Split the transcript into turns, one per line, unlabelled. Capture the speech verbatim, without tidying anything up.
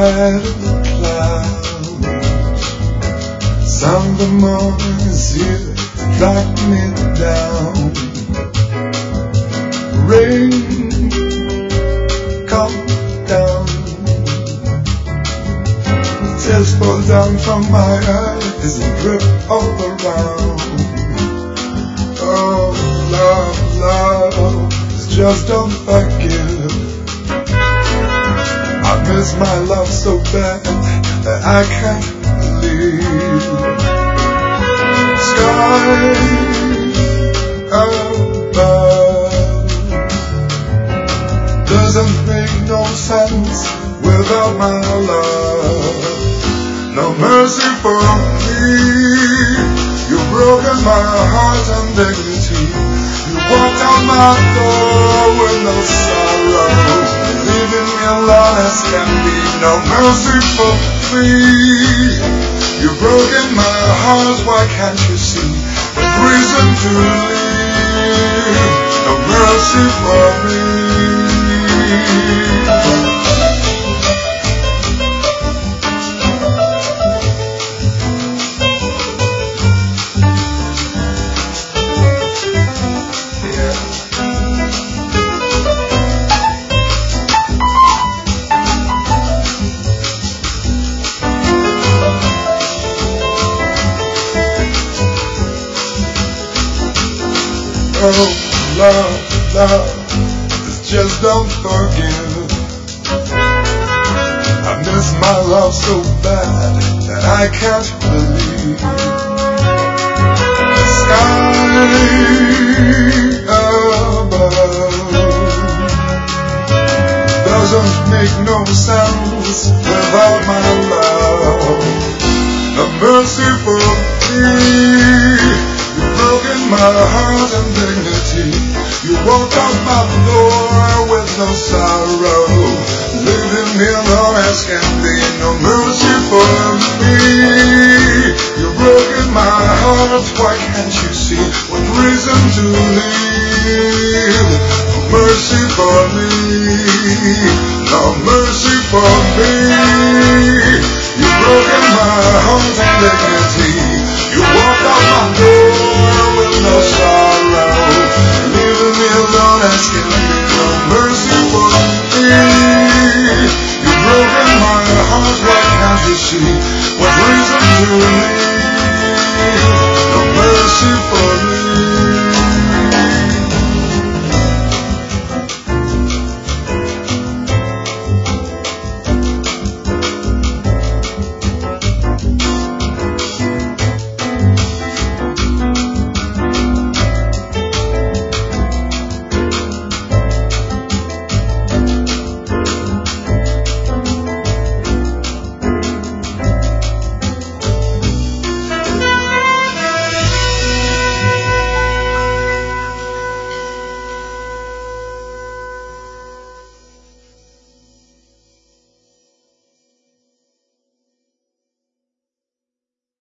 inside of the clouds. Sound the morning's here, knock me down. Rain, come down. Tears fall down from my eyes and drip all around. Oh, love, love, just don't forgive. I miss my love so bad that I can't believe. Sky above doesn't make no sense without my love. No mercy for me. You've broken my heart and dignity. You walked out my door with no sorrow, leaving me alone as can be. No mercy for me. You've broken my heart, why can't you see? There's reason to leave. No mercy for me. Oh, love, love, just don't forgive. I miss my love so bad that I can't believe. The sky above doesn't make no sense without my love. No mercy for me. You've broken my heart and dignity. You walked out my door with no sorrow, leaving me alone as can be. No mercy for me. You've broken my heart, why can't you see? What reason to leave? No mercy for me. No mercy for me. You've broken my heart and dignity. You walked out my door with no sorrow, leaving me alone as can be. No mercy